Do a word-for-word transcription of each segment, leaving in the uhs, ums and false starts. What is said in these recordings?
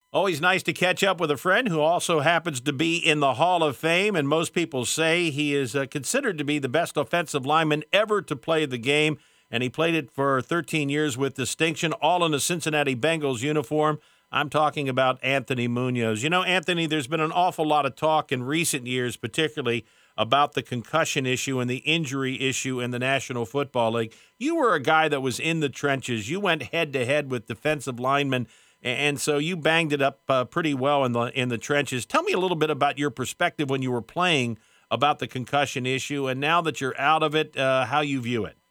Always nice to catch up with a friend who also happens to be in the Hall of Fame, and most people say he is uh, considered to be the best offensive lineman ever to play the game, and he played it for thirteen years with distinction, all in a Cincinnati Bengals uniform. I'm talking about Anthony Munoz. You know, Anthony, there's been an awful lot of talk in recent years, particularly about the concussion issue and the injury issue in the National Football League. You were a guy that was in the trenches. You went head-to-head with defensive linemen, and so you banged it up uh, pretty well in the in the trenches. Tell me a little bit about your perspective when you were playing about the concussion issue, and now that you're out of it, uh, how you view it.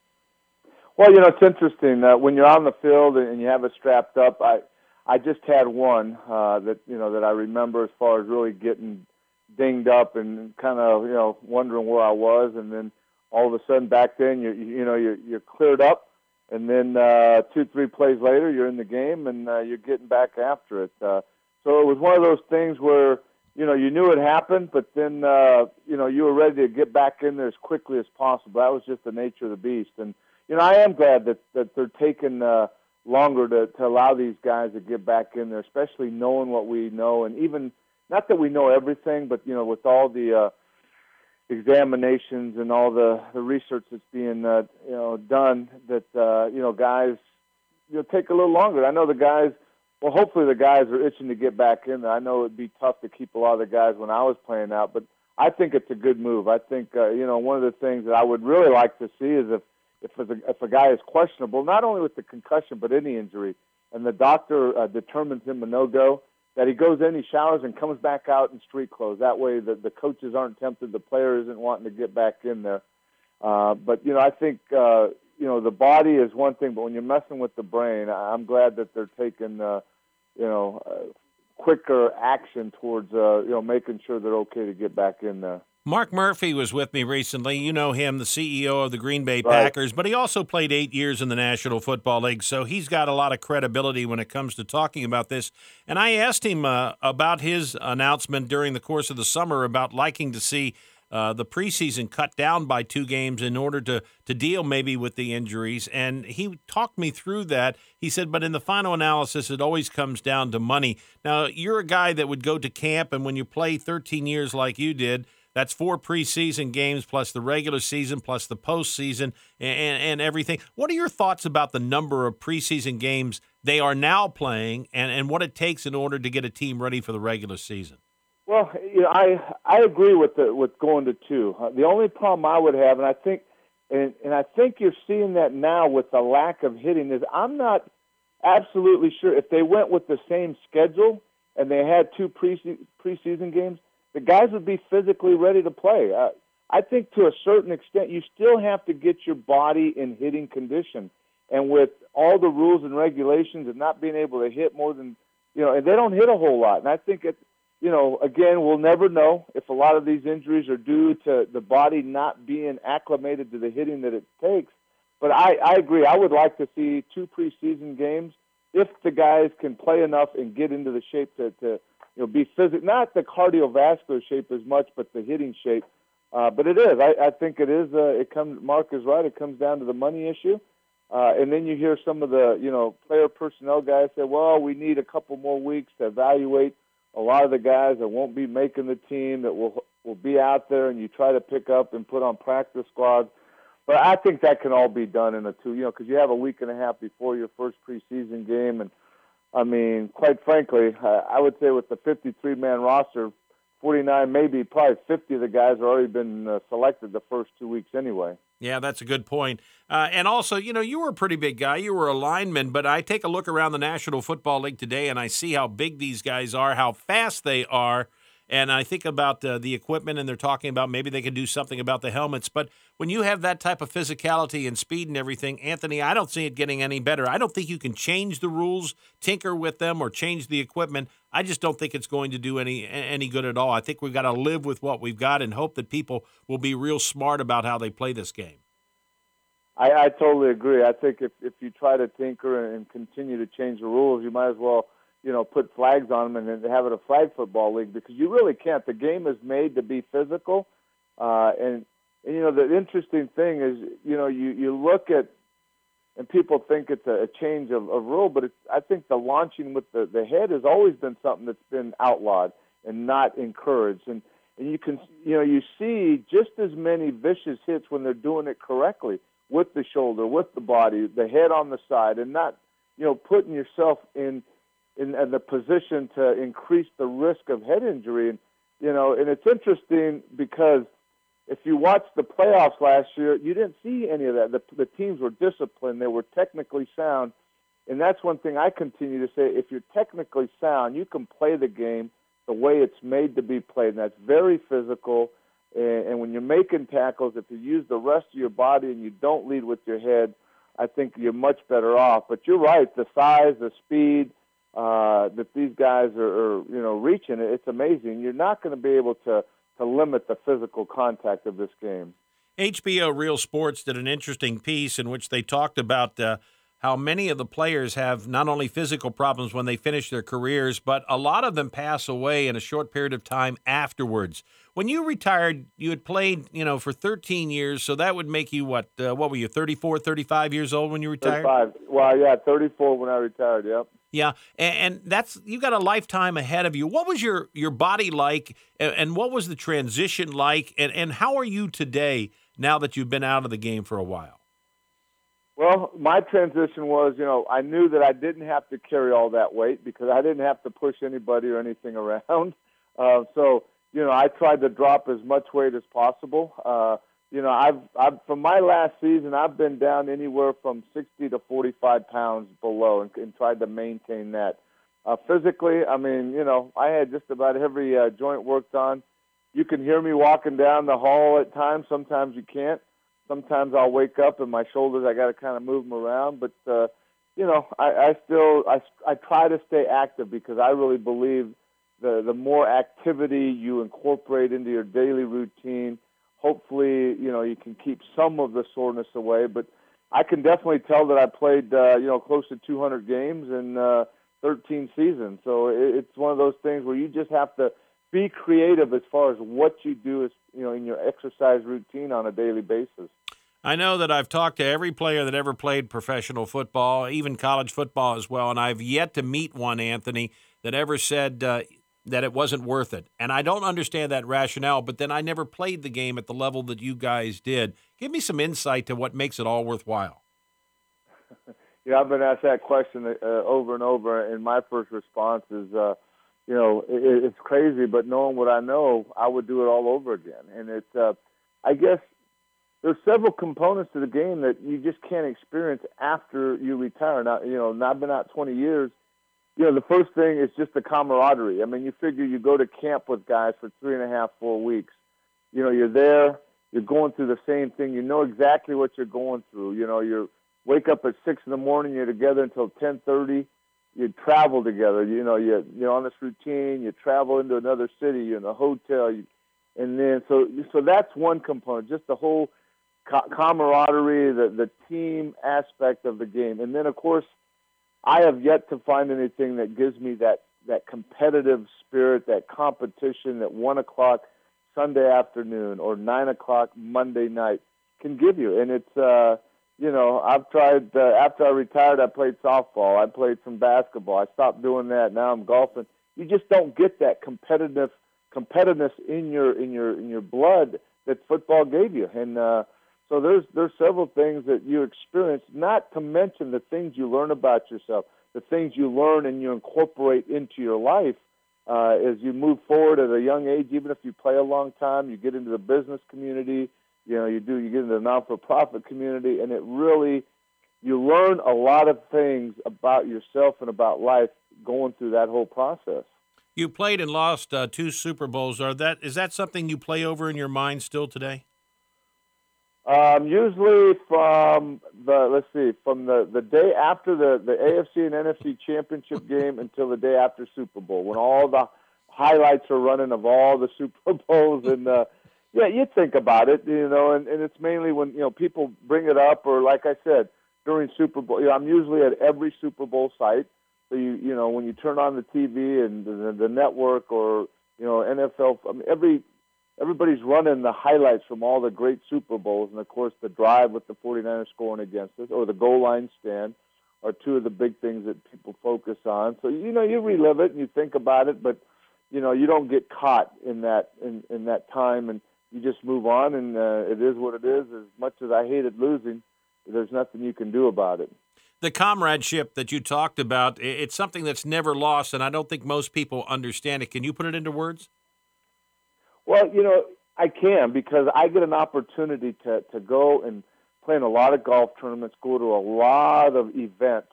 Well, you know, it's interesting. Uh, when you're on the field and you have it strapped up, I I just had one uh, that, you know, that I remember as far as really getting dinged up and kind of, you know, wondering where I was. And then all of a sudden back then, you you know, you're, you're cleared up. And then uh, two, three plays later, you're in the game and uh, you're getting back after it. Uh, so it was one of those things where, you know, you knew it happened, but then, uh, you know, you were ready to get back in there as quickly as possible. That was just the nature of the beast. And, you know, I am glad that, that they're taking uh, longer to, to allow these guys to get back in there, especially knowing what we know. And even, not that we know everything, but, you know, with all the uh, examinations and all the, the research that's being, uh, you know, done, that, uh, you know, guys, you know, take a little longer. I know the guys, well, hopefully the guys are itching to get back in there. I know it'd be tough to keep a lot of the guys when I was playing out, but I think it's a good move. I think, uh, you know, one of the things that I would really like to see is if, if, a, if a guy is questionable, not only with the concussion, but any injury, and the doctor uh, determines him a no-go, that he goes in, he showers, and comes back out in street clothes. That way the, the coaches aren't tempted, the player isn't wanting to get back in there. Uh, but, you know, I think, uh, you know, the body is one thing, but when you're messing with the brain, I'm glad that they're taking, uh, you know, uh, quicker action towards, uh, you know, making sure they're okay to get back in there. Mark Murphy was with me recently. You know him, the C E O of the Green Bay Right. Packers, but he also played eight years in the National Football League, so he's got a lot of credibility when it comes to talking about this. And I asked him uh, about his announcement during the course of the summer about liking to see uh, the preseason cut down by two games in order to, to deal maybe with the injuries. And he talked me through that. He said, but in the final analysis, it always comes down to money. Now, you're a guy that would go to camp, and when you play thirteen years like you did, that's four preseason games plus the regular season plus the postseason and, and everything. What are your thoughts about the number of preseason games they are now playing and, and what it takes in order to get a team ready for the regular season? Well, you know, I I agree with the with going to two. Uh, the only problem I would have, and I think, and, and I think you're seeing that now with the lack of hitting, is I'm not absolutely sure if they went with the same schedule and they had two pre preseason games, the guys would be physically ready to play. Uh, I think to a certain extent, you still have to get your body in hitting condition. And with all the rules and regulations and not being able to hit more than, you know, and they don't hit a whole lot. And I think, it, you know, again, we'll never know if a lot of these injuries are due to the body not being acclimated to the hitting that it takes. But I, I agree. I would like to see two preseason games if the guys can play enough and get into the shape to, to you know, be physical, not the cardiovascular shape as much, but the hitting shape. Uh, but it is. I, I think it is. Uh, it comes. Mark is right. It comes down to the money issue. Uh, and then you hear some of the, you know, player personnel guys say, well, we need a couple more weeks to evaluate a lot of the guys that won't be making the team, that will will be out there, and you try to pick up and put on practice squads. But I think that can all be done in a two, you know, because you have a week and a half before your first preseason game. And, I mean, quite frankly, uh, I would say with the fifty-three man roster, forty-nine, maybe probably fifty of the guys have already been uh, selected the first two weeks anyway. Yeah, that's a good point. Uh, and also, you know, you were a pretty big guy. You were a lineman, but I take a look around the National Football League today, and I see how big these guys are, how fast they are. And I think about uh, the equipment, and they're talking about maybe they can do something about the helmets. But when you have that type of physicality and speed and everything, Anthony, I don't see it getting any better. I don't think you can change the rules, tinker with them, or change the equipment. I just don't think it's going to do any any good at all. I think we've got to live with what we've got and hope that people will be real smart about how they play this game. I, I totally agree. I think if, if you try to tinker and continue to change the rules, you might as well, you know, put flags on them and have it a flag football league, because you really can't. The game is made to be physical. Uh, and, and, you know, the interesting thing is, you know, you, you look at and people think it's a, a change of, of rule, but it's, I think the launching with the, the head has always been something that's been outlawed and not encouraged. And, and you can, you know, you see just as many vicious hits when they're doing it correctly with the shoulder, with the body, the head on the side, and not, you know, putting yourself in, in, in the position to increase the risk of head injury. And, you know, and it's interesting because if you watch the playoffs last year, you didn't see any of that. The, the teams were disciplined. They were technically sound. And that's one thing I continue to say. If you're technically sound, you can play the game the way it's made to be played. And that's very physical. And, and when you're making tackles, if you use the rest of your body and you don't lead with your head, I think you're much better off. But you're right. The size, the speed uh, that these guys are, are, you know, reaching, it's amazing. You're not going to be able to to limit the physical contact of this game. H B O Real Sports did an interesting piece in which they talked about uh, how many of the players have not only physical problems when they finish their careers, but a lot of them pass away in a short period of time afterwards. When you retired, you had played, you know, for thirteen years, so that would make you, what, uh, what were you, thirty-four, thirty-five years old when you retired? thirty-five. Well, yeah, thirty-four when I retired, yep. Yeah, and, and that's you got a lifetime ahead of you. What was your, your body like, and, and what was the transition like, and, and how are you today now that you've been out of the game for a while? Well, my transition was, you know, I knew that I didn't have to carry all that weight because I didn't have to push anybody or anything around. Uh, so, you know, I tried to drop as much weight as possible. Uh, you know, I've, I've from my last season, I've been down anywhere from sixty to forty-five pounds below and, and tried to maintain that. Uh, physically, I mean, you know, I had just about every uh, joint worked on. You can hear me walking down the hall at times. Sometimes you can't. Sometimes I'll wake up and my shoulders, I got to kind of move them around. But, uh, you know, I, I still, I, I try to stay active because I really believe the, the more activity you incorporate into your daily routine, hopefully, you know, you can keep some of the soreness away. But I can definitely tell that I played, uh, you know, close to two hundred games in uh, thirteen seasons. So it, it's one of those things where you just have to be creative as far as what you do, is, you know, in your exercise routine on a daily basis. I know that I've talked to every player that ever played professional football, even college football as well, and I've yet to meet one, Anthony, that ever said uh, that it wasn't worth it. And I don't understand that rationale, but then I never played the game at the level that you guys did. Give me some insight to what makes it all worthwhile. Yeah, I've been asked that question uh, over and over, and my first response is, uh, you know, it, it's crazy, but knowing what I know, I would do it all over again. And it's, uh, I guess, there's several components to the game that you just can't experience after you retire. Now, you know, and I've been out twenty years. You know, the first thing is just the camaraderie. I mean, you figure you go to camp with guys for three and a half, four weeks. You know, you're there, you're going through the same thing. You know exactly what you're going through. You know, you wake up at six in the morning, you're together until ten thirty. You travel together. You know, you, you're on this routine. You travel into another city. You're in a hotel. You, and then, so so that's one component, just the whole camaraderie, the, the team aspect of the game. And then, of course, I have yet to find anything that gives me that, that competitive spirit, that competition that one o'clock Sunday afternoon or nine o'clock Monday night can give you. And it's, uh, you know, I've tried, uh, after I retired, I played softball. I played some basketball. I stopped doing that. Now I'm golfing. You just don't get that competitive competitiveness in your, in your, in your blood that football gave you. And, uh, So there's there's several things that you experience, not to mention the things you learn about yourself, the things you learn and you incorporate into your life uh, as you move forward at a young age. Even if you play a long time, you get into the business community, you know, you do you get into the non-for-profit community, and it really, you learn a lot of things about yourself and about life going through that whole process. You played and lost uh, two Super Bowls. Are that is that something you play over in your mind still today? Um, usually from the, let's see, from the, the day after the, the A F C and N F C championship game until the day after Super Bowl, when all the highlights are running of all the Super Bowls. And, uh, yeah, you think about it, you know, and, and it's mainly when, you know, people bring it up, or like I said, during Super Bowl, you know, I'm usually at every Super Bowl site. So, you, you know, when you turn on the T V and the, the network or, you know, N F L, I mean, every everybody's running the highlights from all the great Super Bowls, and of course the drive with the 49ers scoring against us, or the goal line stand, are two of the big things that people focus on. So, you know, you relive it and you think about it, but, you know, you don't get caught in that in, in that time, and you just move on, and uh, it is what it is. As much as I hated losing, there's nothing you can do about it. The comradeship that you talked about, it's something that's never lost, and I don't think most people understand it. Can you put it into words? Well, you know, I can, because I get an opportunity to, to go and play in a lot of golf tournaments, go to a lot of events,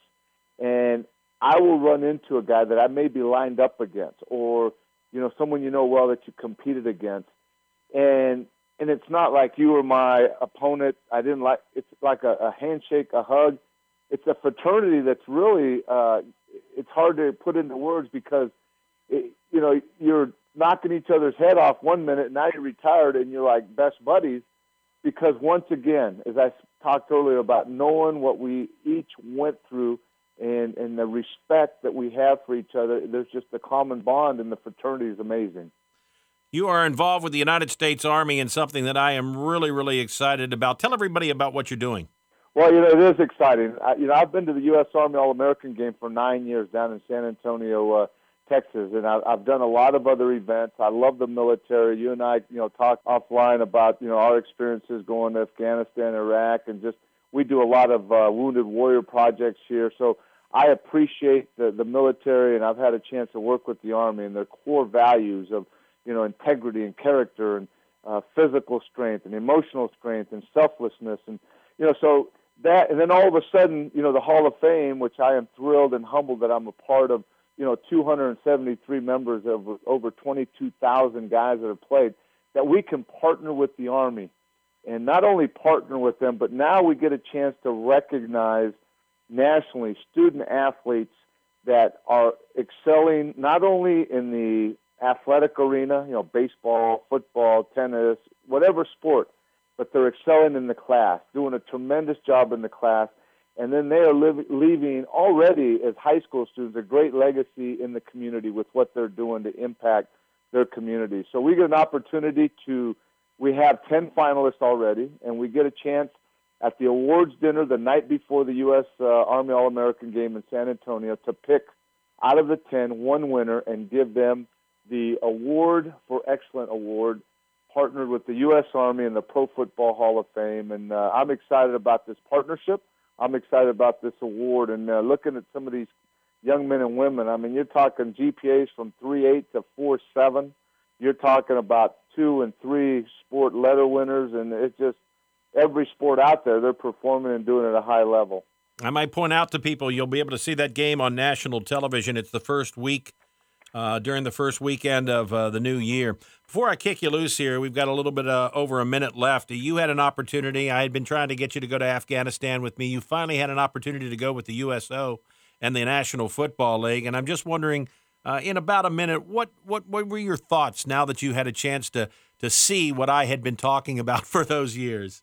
and I will run into a guy that I may be lined up against, or, you know, someone you know well that you competed against. And and it's not like you were my opponent. I didn't like, it's like a, a handshake, a hug. It's a fraternity that's really, uh, it's hard to put into words, because, it, you know, you're knocking each other's head off one minute, and now you're retired and you're like best buddies, because once again, as I talked earlier about knowing what we each went through and, and the respect that we have for each other, there's just a common bond, and the fraternity is amazing. You are involved with the United States Army in something that I am really, really excited about. Tell everybody about what you're doing. Well, you know, it is exciting. I, you know, I've been to the U S Army All-American game for nine years down in San Antonio, uh, Texas, and I, I've done a lot of other events. I love the military. You and I, you know, talk offline about, you know, our experiences going to Afghanistan, Iraq, and just we do a lot of uh, Wounded Warrior projects here. So I appreciate the, the military, and I've had a chance to work with the Army and their core values of, you know, integrity and character and uh, physical strength and emotional strength and selflessness. And, you know, so that, and then all of a sudden, you know, the Hall of Fame, which I am thrilled and humbled that I'm a part of, you know, two hundred seventy-three members of over twenty-two thousand guys that have played, that we can partner with the Army. And not only partner with them, but now we get a chance to recognize nationally student athletes that are excelling not only in the athletic arena, you know, baseball, football, tennis, whatever sport, but they're excelling in the class, doing a tremendous job in the class. And then they are live, leaving already as high school students a great legacy in the community with what they're doing to impact their community. So we get an opportunity to, we have ten finalists already, and we get a chance at the awards dinner the night before the U S Uh, Army All-American game in San Antonio to pick out of the ten one winner and give them the Award for Excellent Award, partnered with the U S Army and the Pro Football Hall of Fame. And uh, I'm excited about this partnership. I'm excited about this award. And uh, looking at some of these young men and women, I mean, you're talking G P As from three point eight to four point seven. You're talking about two and three sport letter winners, and it's just every sport out there, they're performing and doing it at a high level. I might point out to people, you'll be able to see that game on national television. It's the first week, uh, during the first weekend of uh, the new year. Before I kick you loose here, we've got a little bit uh, over a minute left. You had an opportunity. I had been trying to get you to go to Afghanistan with me. You finally had an opportunity to go with the U S O and the National Football League, and I'm just wondering, uh, in about a minute, what, what what were your thoughts now that you had a chance to to see what I had been talking about for those years?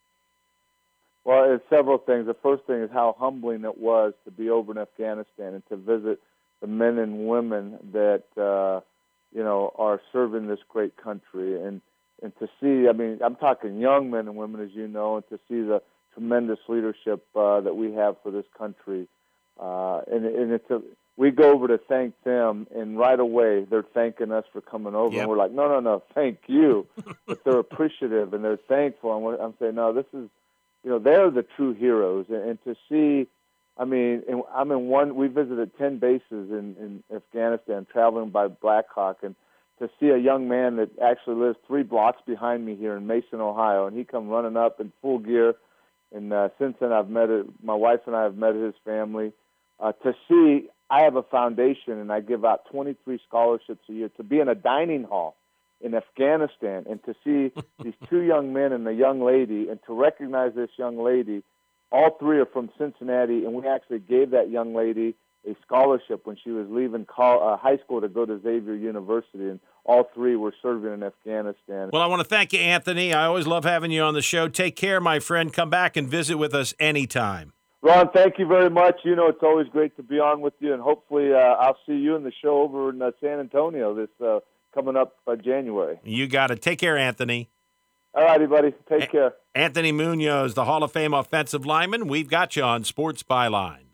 Well, it's several things. The first thing is how humbling it was to be over in Afghanistan and to visit the men and women that, uh, you know, are serving this great country. And, and to see, I mean, I'm talking young men and women, as you know, and to see the tremendous leadership uh, that we have for this country. Uh, and, and it's a, we go over to thank them, and right away they're thanking us for coming over. Yep. And we're like, no, no, no, thank you. But they're appreciative and they're thankful. And we're, I'm saying, no, this is, you know, they're the true heroes. And, and to see, I mean, and I'm in one, we visited ten bases in, in Afghanistan, traveling by Black Hawk, and to see a young man that actually lives three blocks behind me here in Mason, Ohio, and he come running up in full gear. And uh, since then, I've met it, my wife and I have met his family. Uh, to see, I have a foundation, and I give out twenty-three scholarships a year to be in a dining hall in Afghanistan, and to see these two young men and a young lady, and to recognize this young lady. All three are from Cincinnati, and we actually gave that young lady a scholarship when she was leaving call, uh, high school to go to Xavier University, and all three were serving in Afghanistan. Well, I want to thank you, Anthony. I always love having you on the show. Take care, my friend. Come back and visit with us anytime. Ron, thank you very much. You know, it's always great to be on with you, and hopefully uh, I'll see you in the show over in uh, San Antonio this uh, coming up by January. You got it. Take care, Anthony. All righty, buddy. Take A- care. Anthony Munoz, the Hall of Fame offensive lineman. We've got you on Sports Byline.